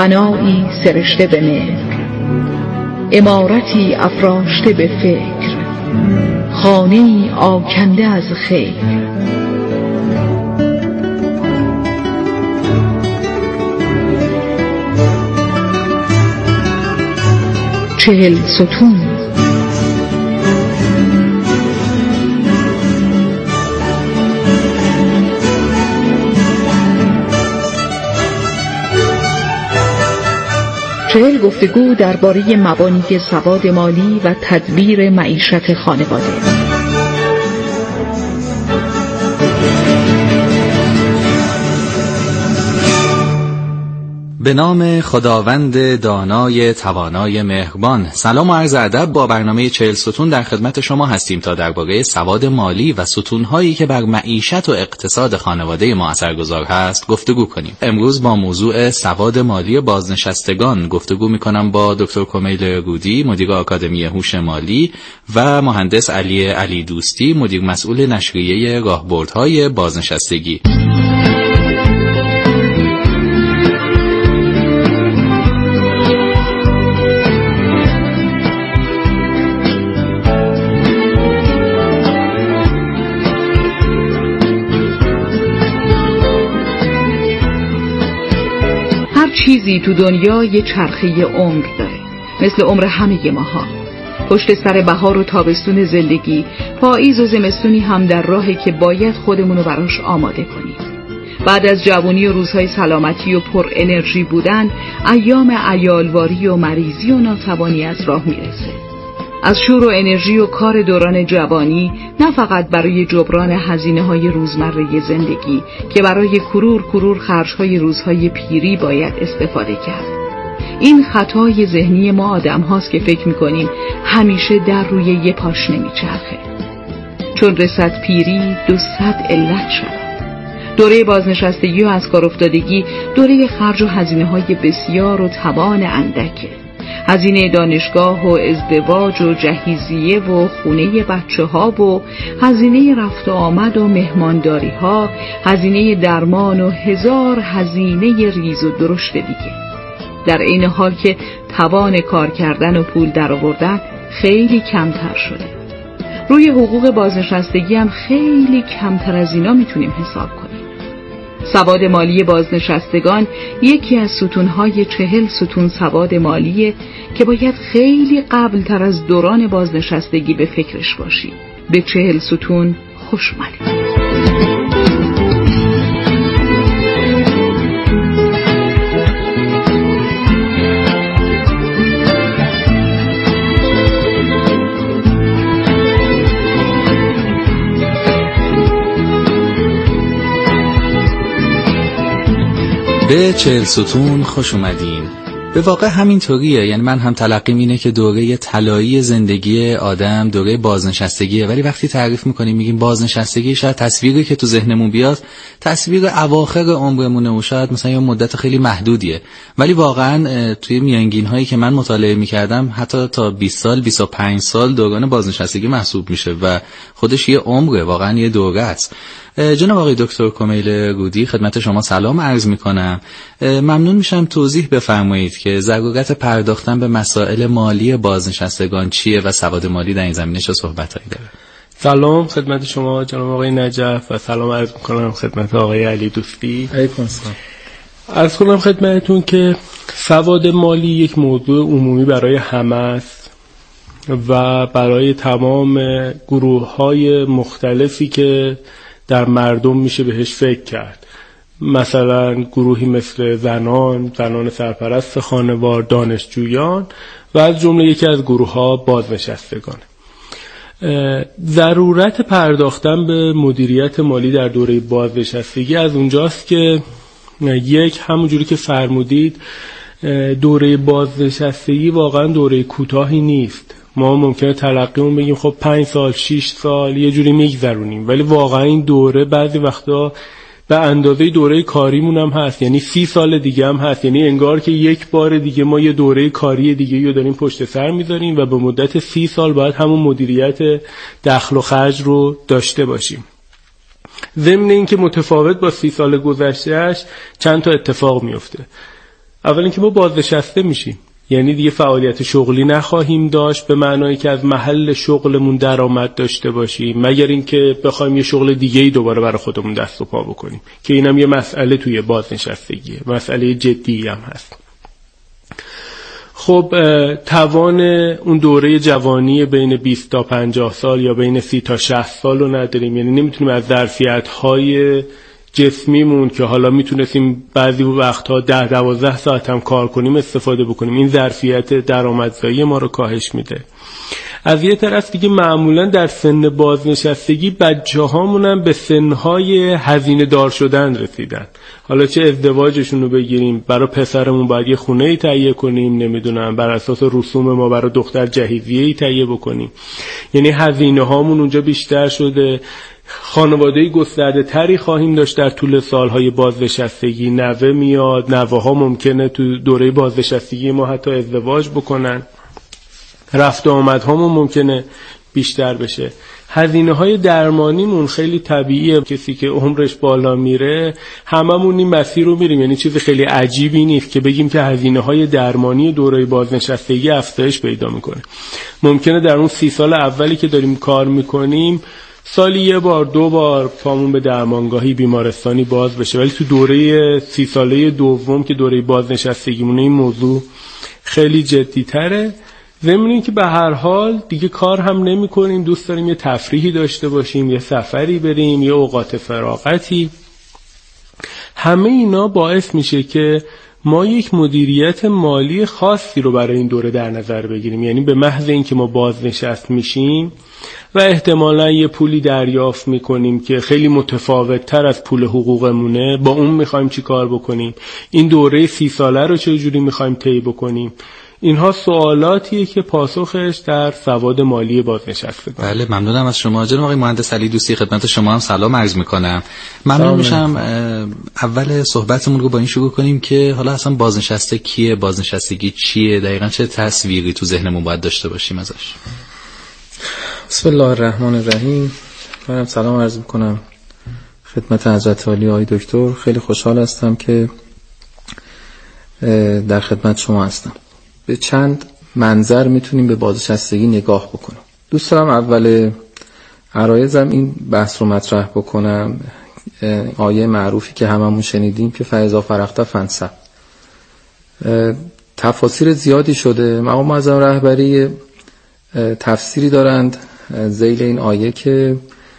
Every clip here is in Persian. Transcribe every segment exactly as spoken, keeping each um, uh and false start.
بنایی سرشته به مهر، عمارتی افراشته به فکر، خانه‌ای آکنده از خیر. چهل ستون. چهل گفتگو درباره مبانی سواد مالی و تدبیر معیشت خانواده. به نام خداوند دانای توانای مهربان. سلام و عرض ادب. با برنامه چهل ستون در خدمت شما هستیم تا درباره سواد مالی و ستون‌هایی که بر معیشت و اقتصاد خانواده ما اثرگذار هست گفتگو کنیم. امروز با موضوع سواد مالی بازنشستگان گفتگو می‌کنم با دکتر کمیل رودی، مدیر آکادمی هوش مالی، و مهندس علی علی دوستی، مدیر مسئول نشریه راهبردهای بازنشستگی. چیزی تو دنیا یه چرخه عمر داره، مثل عمر همه ماها. پشت سر بهار و تابستون زندگی، پاییز و زمستونی هم در راهی که باید خودمونو براش آماده کنیم. بعد از جوانی و روزهای سلامتی و پر انرژی بودن، ایام عیالواری و مریضی و ناتوانی از راه میرسه. از شور و انرژی و کار دوران جوانی، نه فقط برای جبران هزینه‌های روزمره زندگی که برای کرور کرور خرج‌های روزهای پیری باید استفاده کرد. این خطای ذهنی ما آدم هاست که فکر می‌کنیم همیشه در روی یه پاش نمیچرخه. چون رسد پیری دوصد علت شد. دوره بازنشستگی و از کار افتادگی دوره خرج و هزینه‌های بسیار و توان اندکه. هزینه دانشگاه و ازدواج و جهیزیه و خونه بچه ها و هزینه رفت و آمد و مهمانداری ها، هزینه درمان و هزار هزینه ریز و درشت دیگه. در این حال که توان کار کردن و پول در آوردن خیلی کمتر شده. روی حقوق بازنشستگی هم خیلی کمتر از اینا میتونیم حساب کنیم. سواد مالی بازنشستگان یکی از ستونهای چهل ستون سواد مالیه که باید خیلی قبل تر از دوران بازنشستگی به فکرش باشی. به چهل ستون خوش اومدید. به چهل ستون خوش اومدین. به واقع همینطوریه، یعنی من هم تلقیم اینه که دوره طلایی زندگی آدم دوره بازنشستگیه، ولی وقتی تعریف میکنیم میگیم بازنشستگی، شاید تصویری که تو ذهنمون بیاد تصویر اواخر عمرمونه و شاید مثلا یه مدت خیلی محدودیه، ولی واقعا توی میانگین هایی که من مطالعه میکردم حتی تا بیست سال بیست و پنج سال دوران بازنشستگی محسوب میشه و خودش یه عمره، واقعا یه دوره است. جناب آقای دکتر کمیل رودی، خدمت شما سلام عرض میکنم. ممنون میشم توضیح بفرمایید که ضرورت پرداختن به مسائل مالی بازنشستگان چیه و سواد مالی در این زمینه چه صحبتایی داره؟ سلام خدمت شما جناب آقای نجف و سلام عرض میکنم خدمت آقای علی دوستی. علیکم السلام. عرض کنم خدمتتون که سواد مالی یک موضوع عمومی برای همه است و برای تمام گروه‌های مختلفی که در مردم میشه بهش فکر کرد. مثلا گروهی مثل زنان، زنان سرپرست خانوار، دانشجویان و از جمله یکی از گروه‌ها بازنشستگان. ضرورت پرداختن به مدیریت مالی در دوره بازنشستگی از اونجاست که یک، همونجوری که فرمودید، دوره بازنشستگی واقعا دوره کوتاهی نیست. ما ممکنه تلقیمون بگیم خب پنج سال شش سال یه جوری میگذرونیم، ولی واقعا این دوره بعضی وقتا به اندازه دوره کاریمون هم هست، یعنی سی سال دیگه هم هست. یعنی انگار که یک بار دیگه ما یه دوره کاری دیگه رو داریم پشت سر میذاریم و به مدت سی سال باید همون مدیریت دخل و خرج رو داشته باشیم. ضمن این که متفاوت با سی سال گذشتهش چند تا اتفاق میفته. اول اینکه ما بازنشسته میشیم، یعنی دیگه فعالیت شغلی نخواهیم داشت به معنایی که از محل شغلمون درآمد داشته باشیم، مگر اینکه بخوایم یه شغل دیگه‌ای دوباره برای خودمون دست و پا بکنیم که اینم یه مسئله توی بازنشستگیه، مسئله جدی هم هست. خب توان اون دوره جوانی بین بیست تا پنجاه سال یا بین سی تا شصت سال رو نداریم، یعنی نمیتونیم از ظرفیت‌های جسمیمون که حالا میتونستیم بعضی وقتها ده دوازده ساعت هم کار کنیم استفاده بکنیم. این ظرفیت درآمدزایی ما رو کاهش میده. از یه طرف دیگه معمولا در سن بازنشستگی بچه هامون هم به سنهای هزینه دار شدن رسیدن. حالا چه ازدواجشون رو بگیریم، برای پسرمون باید یه خونه ای تهیه کنیم، نمیدونم بر اساس رسوم ما برای دختر جهیزیه ای تهیه بکنیم، یعنی هزینه هامون اونجا بیشتر شده. خانواده‌ای گسترده تری خواهیم داشت در طول سالهای بازنشستگی. نوه میاد، نوه ها ممکنه تو دوره بازنشستگی ما حتی ازدواج بکنن، رفت و آمد هامون ممکنه بیشتر بشه. هزینه های درمانیمون خیلی طبیعیه، کسی که عمرش بالا میره هممون این مسیر رو میریم، یعنی چیز خیلی عجیبی نیست که بگیم که هزینه های درمانی دوره بازنشستگی افزایش پیدا میکنه. ممکنه در اون سی سال اولی که داریم کار میکنیم سالی یه بار دو بار پامون به درمانگاهی بیمارستانی باز بشه، ولی تو دوره سی ساله دوم که دوره بازنشستگیمونه این موضوع خیلی جدی تره. ضمن این که به هر حال دیگه کار هم نمی کنیم، دوست داریم یه تفریحی داشته باشیم، یه سفری بریم، یه اوقات فراغتی. همه اینا باعث میشه که ما یک مدیریت مالی خاصی رو برای این دوره در نظر بگیریم، یعنی به محض اینکه ما بازنشست میشیم و احتمالاً یه پولی دریافت میکنیم که خیلی متفاوت تر از پول حقوقمونه، با اون میخوایم چی کار بکنیم، این دوره سی ساله رو چه جوری میخوایم طی بکنیم. اینها سوالاتیه که پاسخش در سواد مالی بازنشسته. بله ممنونم از شما جناب آقای مهندس علی دوستی. خدمت شما هم سلام عرض میکنم. ممنون میشم اول صحبتمون رو با این شروع کنیم که حالا اصلا بازنشسته کیه، بازنشستگی چیه، دقیقاً چه تصویری تو ذهنمون باید داشته باشیم ازش. بسم الله الرحمن الرحیم. منم سلام عرض میکنم خدمت حضرت عالی آقای دکتر. خیلی خوشحال هستم که در خدمت شما هستم. به چند منظر میتونیم به بازنشستگی نگاه بکنیم. دوست دارم اول عرایزم این بحث رو مطرح بکنم، آیه معروفی که هممون شنیدیم که فاذا فرغت فانصب. تفاسیر زیادی شده، مقام معظم رهبری تفسیری دارند ذیل این آیه که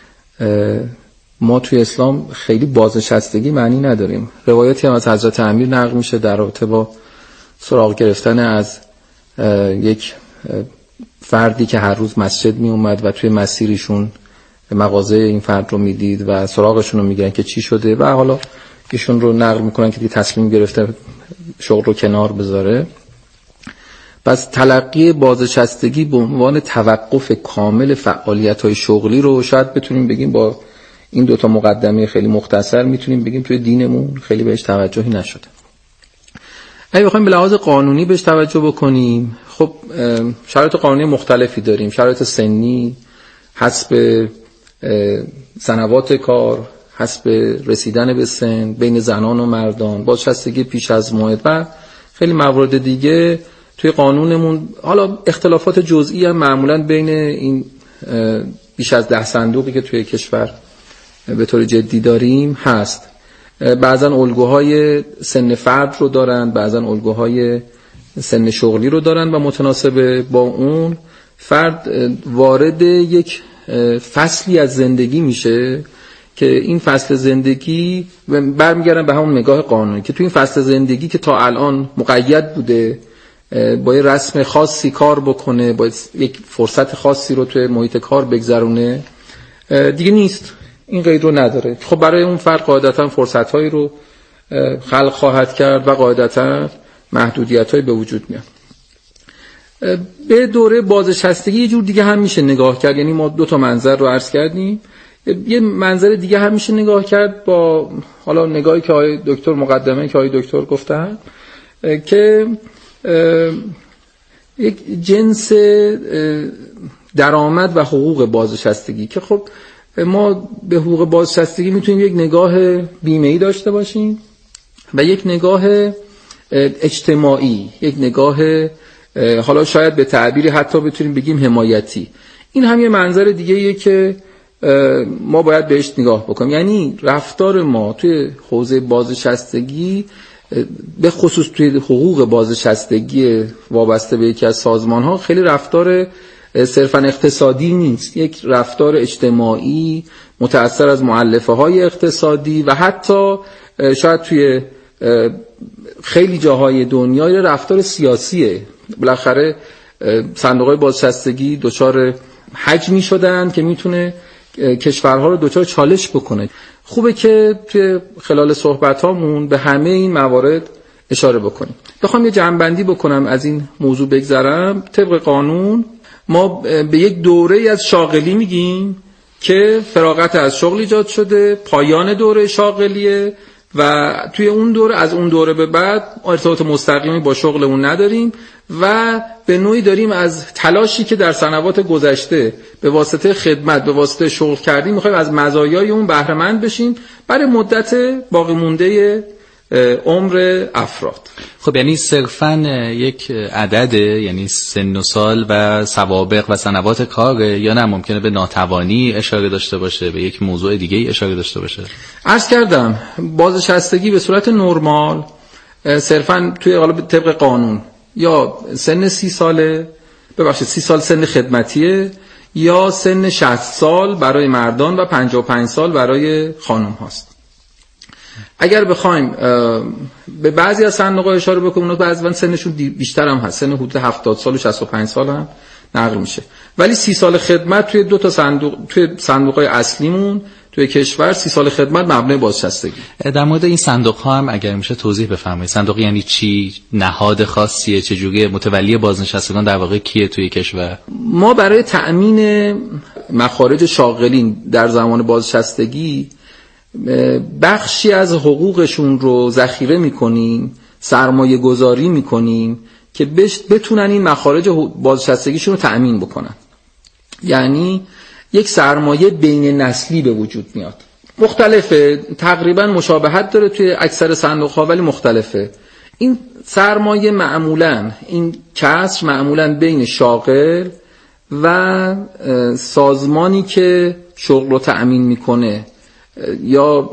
ما توی اسلام خیلی بازنشستگی معنی نداریم. روایتی هم از حضرت امیر نقل میشه در رابطه با سراغ گرفتن از یک فردی که هر روز مسجد می اومد و توی مسیرشون مغازه این فرد رو میدید و سراغشون رو میگن که چی شده و حالا ایشون رو نقل میکنن که دیگه تصمیم گرفته شغل رو کنار بذاره. پس تلقی بازنشستگی به عنوان توقف کامل فعالیت‌های شغلی رو شاید بتونیم بگیم با این دوتا مقدمه خیلی مختصر میتونیم بگیم توی دینمون خیلی بهش توجهی نشده. اگه بخوایم به لحاظ قانونی بهش توجه بکنیم، خب شرایط قانونی مختلفی داریم، شرایط سنی، حسب سنوات کار، حسب رسیدن به سن بین زنان و مردان، بازنشستگی پیش از موعد و خیلی موارد دیگه توی قانونمون. حالا اختلافات جزئی هم معمولاً بین این بیش از ده صندوقی که توی کشور به طور جدی داریم هست. بعضن الگوهای سن فرد رو دارن، بعضن الگوهای سن شغلی رو دارن و متناسب با اون فرد وارد یک فصلی از زندگی میشه که این فصل زندگی برمیگردن به همون نگاه قانونی که توی این فصل زندگی که تا الان مقید بوده با یه رسم خاصی کار بکنه، با یک فرصت خاصی رو توی محیط کار بگذرونه، دیگه نیست، این قید رو نداره. خب برای اون فرد قاعدتا فرصت‌هایی رو خلق خواهد کرد و قاعدتا محدودیت‌هایی به وجود میاد. به دوره بازنشستگی یه جور دیگه هم میشه نگاه کرد، یعنی ما دو تا منظر رو عرض کردیم، یه منظر دیگه هم میشه نگاه کرد با حالا نگاهی که آقای دکتر مقدمه که آقای دکتر گفتن که یک جنس درآمد و حقوق بازنشستگی که خب ما به حقوق بازنشستگی میتونیم یک نگاه بیمه‌ای داشته باشیم و یک نگاه اجتماعی، یک نگاه حالا شاید به تعبیری حتی بتونیم بگیم حمایتی. این هم یه منظر دیگه ایه که ما باید بهش نگاه بکنیم. یعنی رفتار ما توی حوزه بازنشستگی، به خصوص توی حقوق بازنشستگی وابسته به یکی از سازمان‌ها، خیلی رفتار صرفاً اقتصادی نیست، یک رفتار اجتماعی متأثر از مؤلفه‌های اقتصادی و حتی شاید توی خیلی جاهای دنیا یه رفتار سیاسیه. بالاخره صندوق‌های بازنشستگی دچار حجمی شدن که میتونه کشورها رو دچار چالش بکنه. خوبه که توی خلال صحبتامون به همه این موارد اشاره بکنیم. بخوام یه جمع‌بندی بکنم از این موضوع بگذرم، طبق قانون ما به یک دوره از شاغلی میگیم که فراغت از شغل ایجاد شده، پایان دوره شاغلیه و توی اون دوره، از اون دوره به بعد ارتباط مستقیمی با شغلمون نداریم و به نوعی داریم از تلاشی که در سنوات گذشته به واسطه خدمت، به واسطه شغل کردیم، میخوایم از مزایای اون بهره مند بشیم برای مدت باقی مونده عمر افراد. خب یعنی صرفاً یک عدد، یعنی سن و سال و سوابق و سنوات کاره، یا نه ممکنه به ناتوانی اشاره داشته باشه، به یک موضوع دیگه اشاره داشته باشه؟ عرض کردم بازنشستگی به صورت نرمال صرفاً توی قالب طبق قانون یا سن سی ساله، ببخشید سی سال سن خدمتیه، یا سن شصت سال برای مردان و پنجاه و پنج سال برای خانم هاست. اگر بخوایم به بعضی از صندوق‌ها اشاره بکنیم، اونا بعضی سنشون بیشتر هم هست، سن حدود هفتاد سال و شصت و پنج سال هم نقل میشه، ولی سی سال خدمت توی دو تا صندوق، توی صندوق‌های اصلیمون توی کشور سی سال خدمت مبنای بازنشستگی. در مورد این صندوق‌ها هم اگر میشه توضیح بفرمایید. صندوق یعنی چی؟ نهاد خاصیه؟ چجوریه؟ متولی بازنشستگان در واقع کیه توی کشور؟ ما برای تأمین مخارج شاغلین در زمان بازنشستگی بخشی از حقوقشون رو ذخیره میکنیم، سرمایه گذاری میکنیم که بتونن این مخارج بازنشستگیشون رو تأمین بکنن. یعنی یک سرمایه بین نسلی به وجود میاد. مختلفه، تقریبا مشابهت داره توی اکثر صندوق‌ها ولی مختلفه. این سرمایه معمولاً، این کسر معمولاً بین شاغل و سازمانی که شغل رو تأمین میکنه یا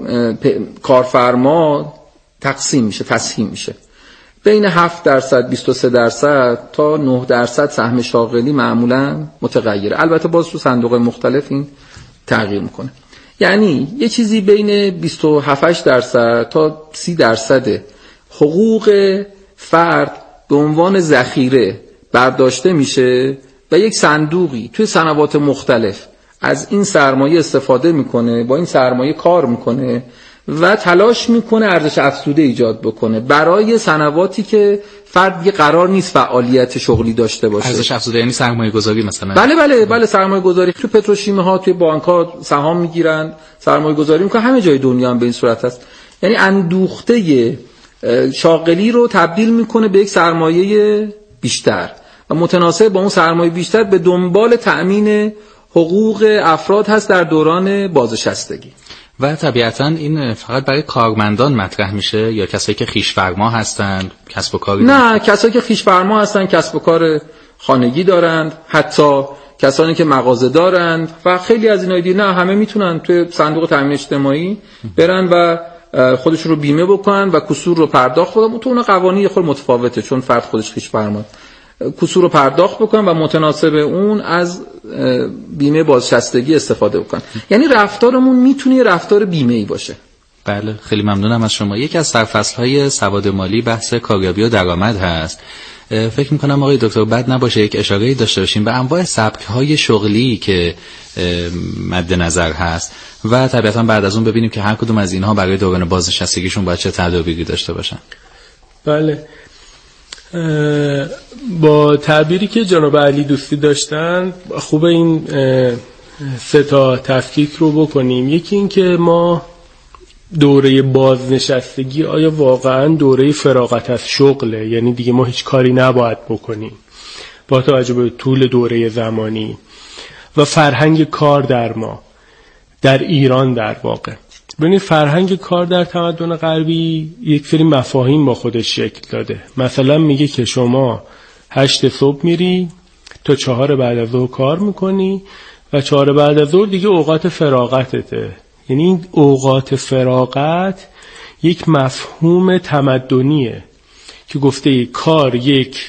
کارفرما تقسیم میشه، تسهیم میشه. بین هفت درصد، بیست و سه درصد تا نه درصد سهم شاغلی معمولا متغیره. البته باز تو صندوق مختلف این تغییر میکنه. یعنی یه چیزی بین بیست و هفت درصد تا سی درصد حقوق فرد به عنوان ذخیره برداشته میشه و یک صندوقی توی سنوات مختلف از این سرمایه استفاده میکنه، با این سرمایه کار میکنه و تلاش میکنه ارزش افزوده ایجاد بکنه برای سنواتی که فرد دیگه قرار نیست فعالیت شغلی داشته باشه. ارزش افزوده یعنی سرمایه گذاری مثلا؟ بله بله بله سرمایه گذاری. تو پتروشیمی ها، توی بانک ها سهام میگیرن، سرمایه گذاری میکنن، همه جای دنیا هم به این صورت هست. یعنی اندوخته شاغلی رو تبدیل میکنه به یک سرمایه بیشتر و متناسب با اون سرمایه بیشتر به دنبال تأمین حقوق افراد هست در دوران بازنشستگی. و طبیعتاً این فقط برای کارمندان مطرح میشه یا کسایی که خویش‌فرما هستند، کسب و کاری؟ نه، کسایی که خویش‌فرما هستن، کسب و کار خانگی دارند، حتی کسانی که مغازه دارند و خیلی از اینایی دیگه. نه، همه میتونن توی صندوق تامین اجتماعی برن و خودشون رو بیمه بکنن و کسور رو پرداخت بکنن. تو اون قوانین خود متفاوته چون فرد خودش خویش‌فرما، کسور رو پرداخت بکنن و متناسب اون از بیمه بازنشستگی استفاده بکنن. یعنی رفتارمون میتونه رفتار بیمه‌ای باشه. بله، خیلی ممنونم از شما. یکی از سرفصل‌های سواد مالی بحث کاریابی و درآمد هست. فکر می‌کنم آقای دکتر بد نباشه یک اشاره‌ای داشته باشیم به انواع سبک‌های شغلی که مد نظر هست و طبیعتاً بعد از اون ببینیم که هر کدوم از اینها برای دوران بازنشستگیشون باید چه تدابیری داشته باشن. بله، با تعبیری که جناب علی دوستی داشتن خوبه این سه تا تفکیک رو بکنیم. یکی این که ما دوره بازنشستگی آیا واقعا دوره فراغت از شغله؟ یعنی دیگه ما هیچ کاری نباید بکنیم با توجه به طول دوره زمانی و فرهنگ کار در ما در ایران در واقع. ببینید فرهنگ کار در تمدن غربی یک سری مفاهیم با خودش شکل داده. مثلا میگه که شما هشت صبح میری تا چهار بعد از ظهر کار میکنی و چهار بعد از ظهر دیگه اوقات فراغتته. یعنی این اوقات فراغت یک مفهوم تمدنیه که گفته کار یک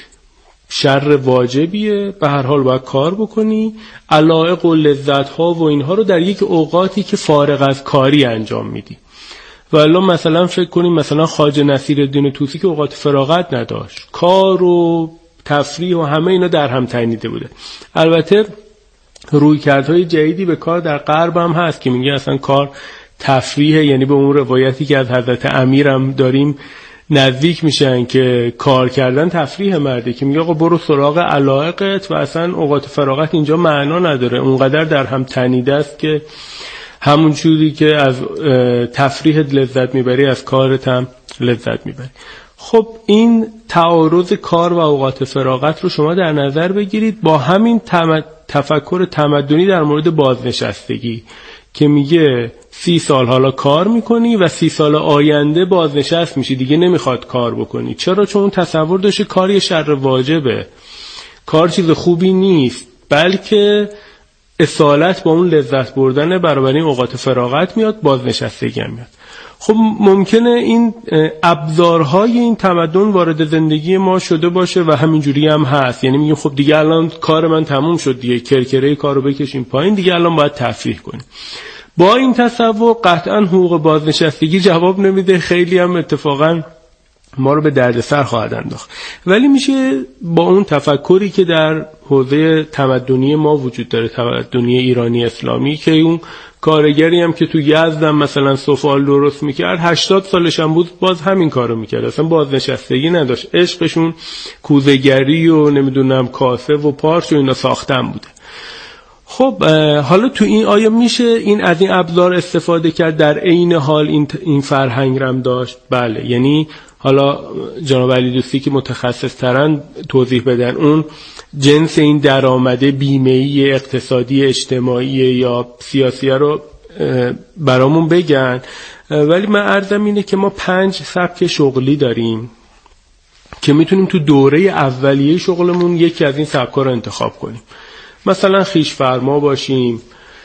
شر واجبیه، به هر حال باید کار بکنی، علایق و لذت ها و اینها رو در یک اوقاتی که فارغ از کاری انجام میدی. و الان مثلا فکر کنیم مثلا خواجه نصیرالدین طوسی که اوقات فراغت نداشت، کار و تفریح و همه اینا در هم تنیده بوده. البته رویکردهای جدیدی به کار در غرب هم هست که میگه اصلا کار تفریحه، یعنی به اون روایتی که از حضرت امیر هم داریم نزدیک میشن که کار کردن تفریح مرده، که میگه آقا برو سراغ علایقت و اصلا اوقات فراغت اینجا معنا نداره، اونقدر در هم تنیده است که همون چیزی که از تفریحت لذت میبری از کارت هم لذت میبری. خب این تعارض کار و اوقات فراغت رو شما در نظر بگیرید با همین تم... تفکر تمدنی در مورد بازنشستگی که میگه سی سال حالا کار میکنی و سی سال آینده بازنشست میشی، دیگه نمیخواد کار بکنی. چرا؟ چون اون تصور داشته کار یه شر واجبه، کار چیز خوبی نیست، بلکه اصالت با اون لذت بردن برابر این اوقات فراغت میاد، بازنشستگی هم میاد. خب ممکنه این ابزارهای این تمدن وارد زندگی ما شده باشه و همینجوری هم هست. یعنی میگیم خب دیگه الان کار من تموم شد دیگه، کرکره کارو بکشیم پایین، دیگه الان باید تفریح کنیم. با این تصور قطعا حقوق بازنشستگی جواب نمیده، خیلی هم اتفاقا ما رو به دردسر خواهد انداخت. ولی میشه با اون تفکری که در حوزه تمدنی ما وجود داره، تمدنی ایرانی اسلامی، که اون کارگری هم که تو یزد هم مثلا سفال درست میکرد هشتاد سالش هم بود باز همین کارو میکرد، اصلا بازنشستگی نداشت، عشقشون کوزه‌گری و نمیدونم کاسه و پارچ و اینا ساختن بوده. خب حالا تو این آیا میشه این از این ابزار استفاده کرد در عین حال این این فرهنگ رم داشت؟ بله. یعنی حالا جناب علی دوستی که متخصص ترن توضیح بدن اون جنس این درآمده بیمه‌ای اقتصادی اجتماعی یا سیاسی رو برامون بگن. ولی من عرضم اینه که ما پنج سبک شغلی داریم که میتونیم تو دوره اولیه شغلمون یکی از این سبک‌ها رو انتخاب کنیم. مثلا خیش فرما باشیم،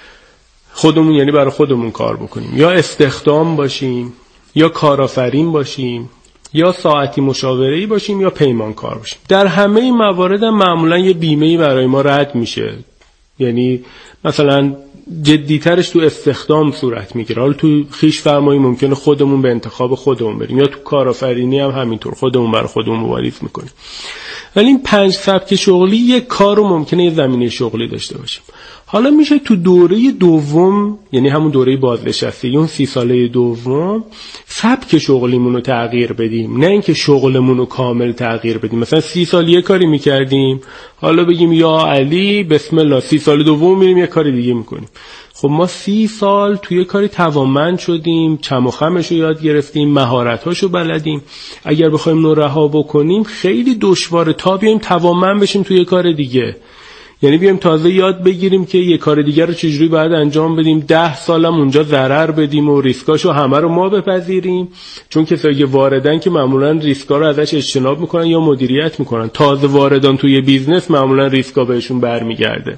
خودمون یعنی برای خودمون کار بکنیم، یا استخدام باشیم، یا کارآفرین باشیم، یا ساعتی مشاوره‌ای باشیم، یا پیمانکار باشیم. در همه این موارد هم معمولا یه بیمه‌ای برای ما رد میشه. یعنی مثلا جدیترش تو استخدام صورت میگیره. حالا تو خیش فرمایی ممکنه خودمون به انتخاب خودمون بریم، یا تو کارآفرینی هم همینطور خودمون برای خودمون مبارزه میکنیم. ولی این پنج سبک شغلی یک کار رو ممکنه یه زمینه شغلی داشته باشیم. حالا میشه تو دوره دوم، یعنی همون دوره بازنشستگی، اون سی ساله دوم، سبک شغلیمون رو تغییر بدیم، نه اینکه شغلمون رو کامل تغییر بدیم. مثلا سی سال یه کاری میکردیم، حالا بگیم یا علی بسم الله سی سال دوم میریم یه کاری دیگه میکنیم. خب ما سی سال توی کاری توانمند شدیم، چم و خمش رو یاد گرفتیم، مهارت‌هاشو بلدیم. اگر بخوایم اون رها بکنیم خیلی دشواره تا بیایم توانمند بشیم توی کار دیگه. یعنی بیایم تازه یاد بگیریم که یه کار دیگر رو چجوری باید انجام بدیم، ده سالم اونجا ضرر بدیم و ریسکاشو همه رو ما بپذیریم، چون کسایی که واردن که معمولا ریسکا رو ازش اجتناب میکنن یا مدیریت میکنن. تازه واردان توی بیزنس معمولا ریسکا بهشون برمیگرده.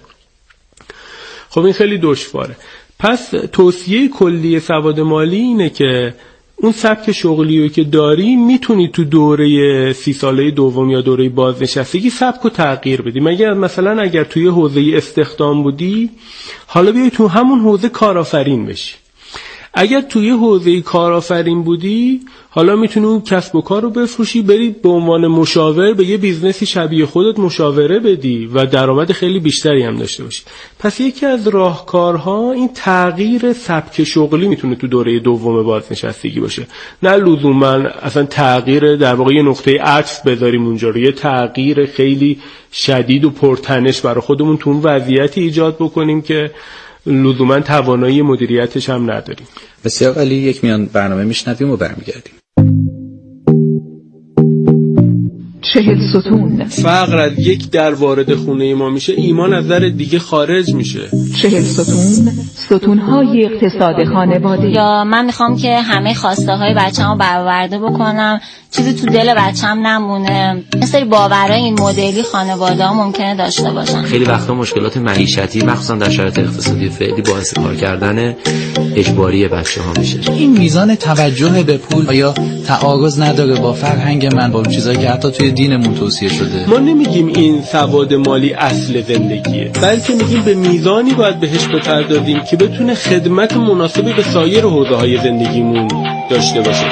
خب این خیلی دشواره. پس توصیه کلی سواد مالی اینه که اون سبک شغلی که داری میتونی تو دوره سی ساله دوم یا دوره بازنشستگی سبک رو تغییر بدی. مگر مثلا اگر توی حوزه استخدام بودی، حالا بیای تو همون حوزه کارآفرین بشی. اگر توی حوزه کارآفرین بودی، حالا میتونی اون کسب و کار رو بفروشی، بری به عنوان مشاور به یه بیزنسی شبیه خودت مشاوره بدی و درآمد خیلی بیشتری هم داشته باشی. پس یکی از راهکارها این تغییر سبک شغلی میتونه تو دوره دوم بازنشستگی باشه. نه لزوما اصلا تغییر در واقع یه نقطه عطف بذاریم اونجا رو، یه تغییر خیلی شدید و پرتنش برای خودمون تو اون وضعیتی ایجاد بکنیم که لزوما توانایی مدیریتش هم نداریم. بسیار عالی. یک میان برنامه میشنویم و برمیگردیم. چهل ستون. فقر از یک در وارد خونه ما میشه، ایمان از در دیگه خارج میشه. چهل ستون، ستونهای اقتصاد خانواده. یا من میخوام که همه خواسته های بچه‌مو برآورده بکنم، چیزی تو دل بچه‌م نمونه. یه سری باورای این مدلی خانواده‌ها ممکنه داشته باشن. خیلی وقتا مشکلات معیشتی مخصوصا در شرایط اقتصادی فعلی باعث کار کردن اجباری بچه‌ها میشه. این میزان توجه به پول یا تعارض نداره با فرهنگ من، با اون چیزایی که حتی توی دینمون توصیه شده. ما نمیگیم این سواد مالی اصل زندگیه، بلکه میگیم به میزانی باید بهش بپردازیم که بتونه خدمت مناسبی به سایر حوزه‌های زندگیمون داشته باشه.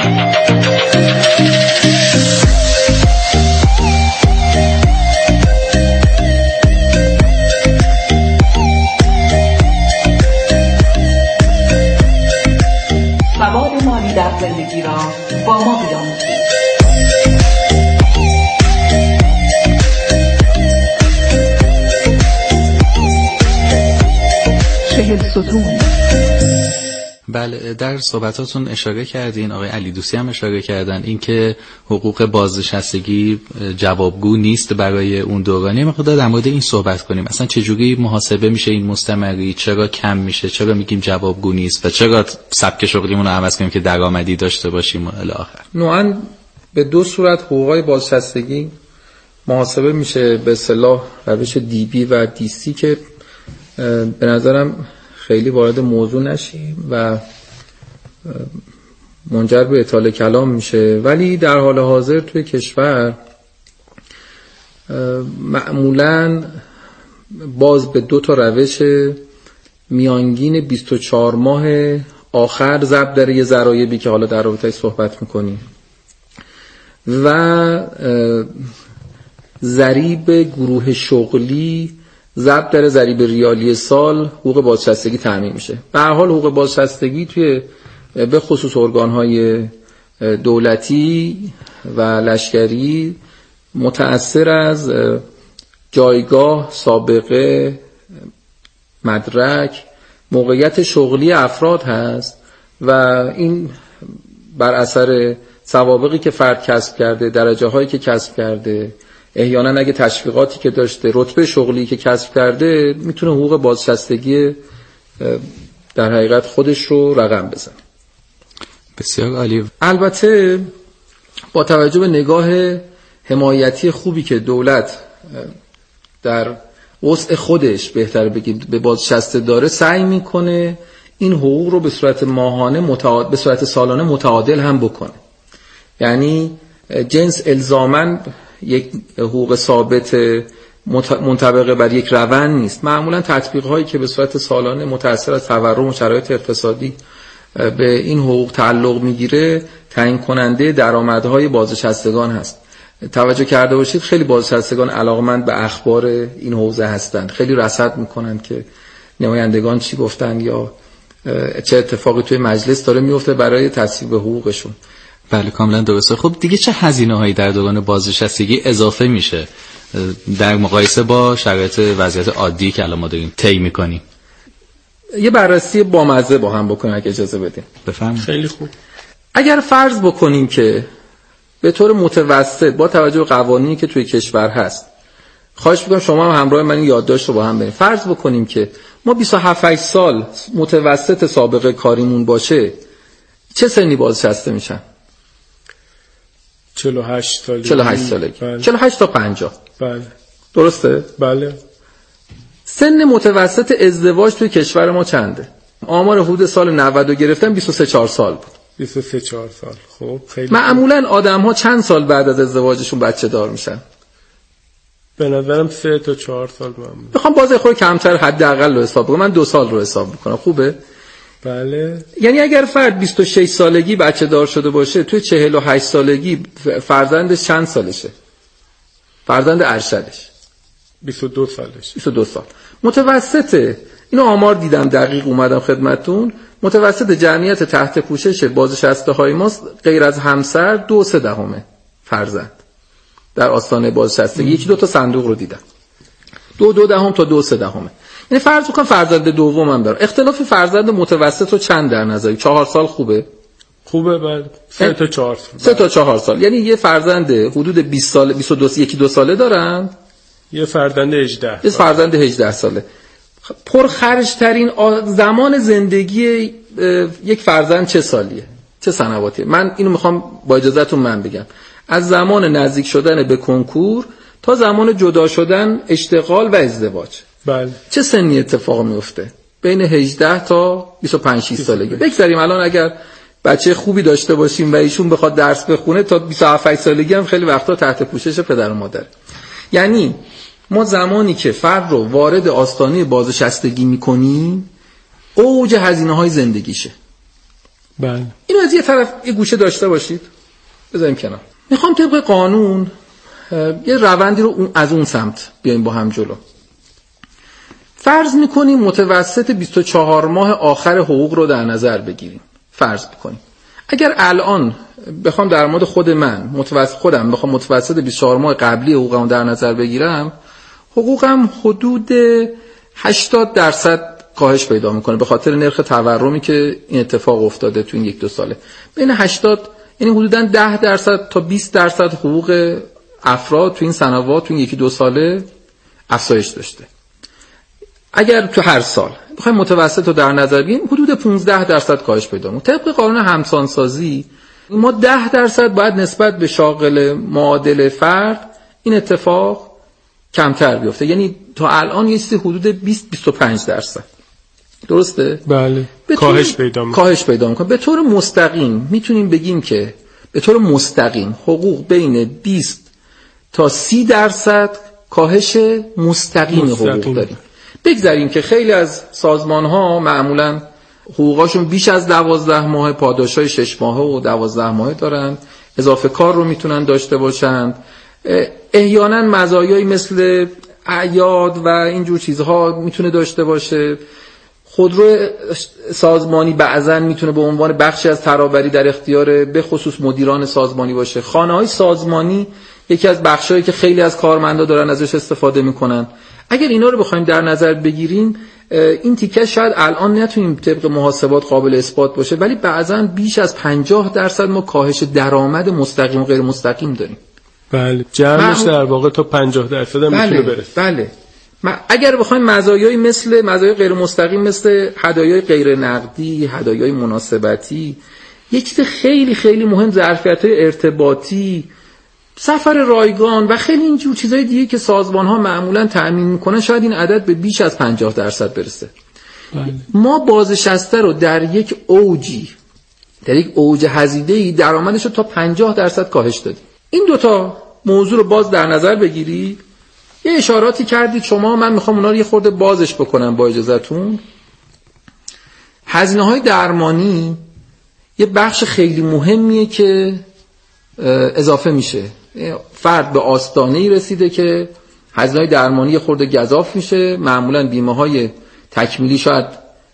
سواد مالی در زندگی را با ما بیاموزید. چهل ستون. بله، در صحبتاتون اشاره کردین، آقای علی دوستی هم اشاره کردن، اینکه حقوق بازنشستگی جوابگو نیست برای اون دورانی. مقدار در مورد این صحبت کنیم، اصلا چجوری محاسبه میشه این مستمری، چرا کم میشه، چرا میگیم جوابگو نیست و چرا سبک شغلیمون رو عوض کنیم که درآمدی داشته باشیم الی آخر. نوعاً به دو صورت حقوقای بازنشستگی محاسبه میشه، به اصطلاح روش دی بی و دی سی که به نظرم خیلی وارد موضوع نشیم و منجر به اطاله کلام میشه، ولی در حال حاضر توی کشور معمولاً باز به دو تا روش میانگین بیست و چهار ماه آخر ضرب در یه ضرایبی که حالا در رابطه‌اش صحبت میکنیم و ضریب گروه شغلی ضرب در ضریب ریالی سال حقوق بازنشستگی تعیین میشه. به هر حال حقوق بازنشستگی توی به خصوص ارگان‌های دولتی و لشکری متأثر از جایگاه، سابقه، مدرک، موقعیت شغلی افراد هست و این بر اثر سوابقی که فرد کسب کرده، درجه هایی که کسب کرده، احیانا اگه تشویقاتی که داشته، رتبه شغلی که کسب کرده، میتونه حقوق بازنشستگی در حقیقت خودش رو رقم بزنه. بسیار عالی. البته با توجه به نگاه حمایتی خوبی که دولت در وسع خودش بهتر بگیم به بازنشسته داره، سعی میکنه این حقوق رو به صورت ماهانه متعادل، به صورت سالانه متعادل هم بکنه. یعنی جنس الزاماً یک حقوق ثابت منطبق بر یک روند نیست. معمولاً تطبیق هایی که به صورت سالانه متأثر از تورم و شرایط اقتصادی به این حقوق تعلق میگیره تعیین کننده درآمدهای بازنشستگان هست. توجه کرده باشید خیلی بازنشستگان علاقمند به اخبار این حوزه هستند، خیلی رصد میکنن که نمایندگان چی گفتن یا چه اتفاقی توی مجلس داره میفته برای تصویب حقوقشون. بله کاملا درسته. خب دیگه چه هزینه هایی در دوران بازنشستگی اضافه میشه در مقایسه با شرایط وضعیت عادی که الان ما داریم طی میکنیم؟ یه بررسی بامزه با هم بکنیم اگه اجازه بدیم. بفهم. خیلی خوب. اگر فرض بکنیم که به طور متوسط با توجه به قوانینی که توی کشور هست، خواهش می‌کنم شما هم همراه من یادداشت رو با هم بریم، فرض بکنیم که ما بیست و هفت سال متوسط سابقه کاریمون باشه، چه سنی بازنشسته میشن؟ چهل و هشت سالگی. چهل و هشت سالگی. بله. چهل و هشت تا پنجاه. بله. درسته؟ بله. سن متوسط ازدواج توی کشور ما چنده؟ آمار حدود سال نود رو گرفتن بیست و سه چهار سال بود. بیست و سه چهار سال. خب خیلی. معمولاً آدم‌ها چند سال بعد از ازدواجشون بچه دار میشن؟ به نظرم سه تا چهار سال معمولا. میخوام باز خود کمتر حداقل رو حساب کنم. من دو سال رو حساب میکنم. خوبه؟ بله. یعنی اگر فرد بیست و شش سالگی بچه دار شده باشه، توی چهل و هشت سالگی فرزندش چند سالشه؟ فرزند ارشدش بیست و دو سالش. بیست و دو سال. متوسط اینو آمار دیدم دقیق اومدم خدمتتون، متوسط جمعیت تحت پوشش بازنشسته های ما غیر از همسر دو سه دهمه فرزند در آستانه بازنشستگی. یکی دو تا صندوق رو دیدم، دو دو دهم تا دو سه دهمه. یعنی فرض کن فرزند دومم داره. اختلاف فرزند متوسط رو چند در نظر؟ چهار سال خوبه؟ خوبه. بعد سه تا چهار سال سه تا چهار سال یعنی یه فرزند حدود بیست سال بیست و دو یکی دو ساله دارن، یه فرزند هجده یه فرزند هجده ساله. پرخرج ترین زمان زندگی یک فرزند چه سالیه؟ چه سنواتیه؟ من اینو میخوام با اجازهتون من بگم. از زمان نزدیک شدن به کنکور تا زمان جدا شدن، اشتغال و ازدواج. بله. چه سنی اتفاق میفته؟ بین هجده تا بیست و پنج شش سالگی. بگذاریم الان اگر بچه خوبی داشته باشیم و ایشون بخواد درس بخونه تا بیست و هفت سالگی هم خیلی وقتا تحت پوشش پدر و مادر. یعنی ما زمانی که فرد رو وارد آستانه بازنشستگی میکنیم اوج هزینه‌های زندگیشه. بله. اینو از یه طرف یه گوشه داشته باشید، بذاریم کنار. میخوام طبق قانون یه روندی رو از اون سمت بیایم با هم جلو. فرض میکنیم متوسط بیست و چهار ماه آخر حقوق رو در نظر بگیریم. فرض میکنیم اگر الان بخوام در مورد خود من متوسط خودم بخوام متوسط بیست و چهار ماه قبلی حقوقم در نظر بگیرم، حقوقم حدود هشتاد درصد کاهش پیدا میکنه به خاطر نرخ تورمی که این اتفاق افتاده تو این یک دو ساله. بین هشتاد یعنی حدوداً ده درصد تا بیست درصد حقوق افراد تو این سنوات تو این یکی دو ساله افزایش داشته. اگر تو هر سال بخوایم متوسط رو در نظر بگیریم حدود پانزده درصد کاهش پیدا میکنه. طبق قانون همسانسازی ما ده درصد باید نسبت به شاغل معادل فرد این اتفاق کمتر بیفته. یعنی تا الان یه چیزی حدود بیست بیست و پنج درصد. درسته؟ بله. کاهش پیدا میکنه. کاهش پیدا میکنه. به طور مستقیم میتونیم بگیم که به طور مستقیم حقوق بین بیست تا سی درصد کاهش مستقیم, مستقیم. حقوق داریم. بگذاریم که خیلی از سازمان‌ها معمولاً حقوقاشون بیش از دوازده ماه، پاداشای شش ماهه و دوازده ماهه دارن، اضافه کار رو میتونن داشته باشند، احیانا مزایایی مثل اعیاد و اینجور چیزها میتونه داشته باشه. خودرو سازمانی بعضن میتونه به عنوان بخشی از ترابری در اختیار به خصوص مدیران سازمانی باشه. خانه‌های سازمانی یکی از بخشایی که خیلی از کارمندا دارن ازش استفاده میکنن. اگر اینا رو بخوایم در نظر بگیریم این تیکه شاید الان نتونیم طبق محاسبات قابل اثبات باشه، ولی بعضا بیش از پنجاه درصد ما کاهش درآمد مستقیم و غیر مستقیم داریم. بله، جمعش در واقع تا پنجاه درصد هم بله، میتونه برسه. بله. اگر بخوایم مزایای مثل مزایای غیر مستقیم مثل هدایای غیر نقدی، هدایای مناسبتی، یک چیز خیلی خیلی مهم ظرفیت‌های ارتباطی، سفر رایگان و خیلی اینجور چیزای دیگه که سازمان‌ها معمولاً تأمین می‌کنن، شاید این عدد به بیش از پنجاه درصد برسه. بله. ما بازنشسته رو در یک اوجی در یک اوج هزینه‌ای درآمدش رو تا پنجاه درصد کاهش دادیم. این دوتا موضوع رو باز در نظر بگیرید. یه اشاراتی کردید شما، من میخوام اونا رو یه خورده بازش بکنم با اجازهتون. هزینه‌های درمانی یه بخش خیلی مهمیه که اضافه میشه. فرد به آستانه‌ای رسیده که هزینه‌های درمانی یه خورده گزاف میشه. معمولاً بیمه‌های تکمیلی شاید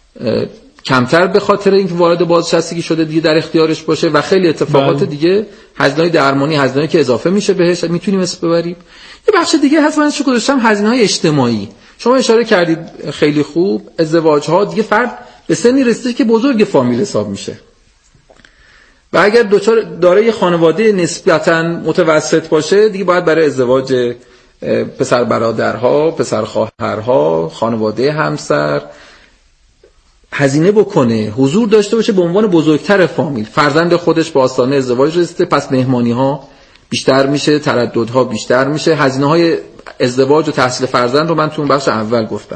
کمتر به خاطر اینکه وارد بازنشستگی شده دیگه در اختیارش باشه و خیلی اتفاقات بله. دیگه هزینه‌های درمانی، هزینه‌ای که اضافه میشه بهش میتونیم اسم ببریم. یه بخش دیگه هست من چه گذاشتم هزینه‌های اجتماعی. شما اشاره کردید خیلی خوب، ازدواج‌ها دیگه فرد به سنی رسیده که بزرگ فامیل حساب میشه و اگر دوچار داره یه خانواده نسبتاً متوسط باشه دیگه باید برای ازدواج پسر برادرها، پسر خواهرها، خانواده همسر هزینه بکنه، حضور داشته باشه به عنوان بزرگتر فامیل. فرزند خودش به آستانه ازدواج رسیده، پس مهمانی‌ها بیشتر میشه، ترددها بیشتر میشه. هزینه‌های ازدواج و تحصیل فرزند رو من تو اون بخش اول گفتم.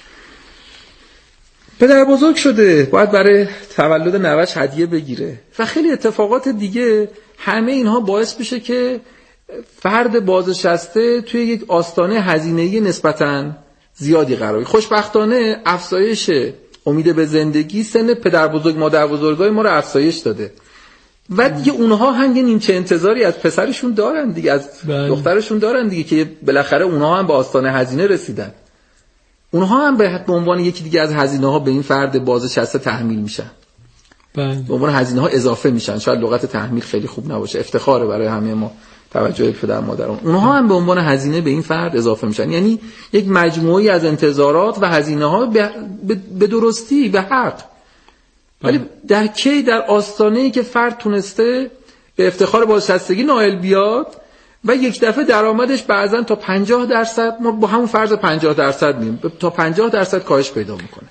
پدر بزرگ شده، باید برای تولد نوش هدیه بگیره و خیلی اتفاقات دیگه. همه اینها باعث میشه که فرد بازنشسته توی یک آستانه هزینه‌ای نسبتاً زیادی قرار بگیره. خوشبختانه افزایش امید به زندگی سن پدر بزرگ مادر بزرگای ما رو افزایش داده و دیگه اونها هم یه نیمچه انتظاری از پسرشون دارن دیگه، از بله. دخترشون دارن دیگه که بالاخره اونها هم به آستانه هزینه رسیدن. اونها هم به عنوان یکی دیگه از هزینه ها به این فرد بازنشسته تحمیل میشن. بله. به عنوان هزینه ها اضافه میشن. شاید لغت تحمیل خیلی خوب نباشه، افتخاره برای همه ما توجه پدر مادران. اونها هم به عنوان هزینه به این فرد اضافه میشن. یعنی یک مجموعی از انتظارات و هزینه ها به, به درستی به حق ولی در کی؟ در آستانه‌ای که فرد تونسته به افتخار بازنشستگی نائل بیاد و یک دفعه درآمدش بعضن تا پنجاه درصد، ما با همون فرض پنجاه درصد مییم، تا پنجاه درصد کاهش پیدا میکنه.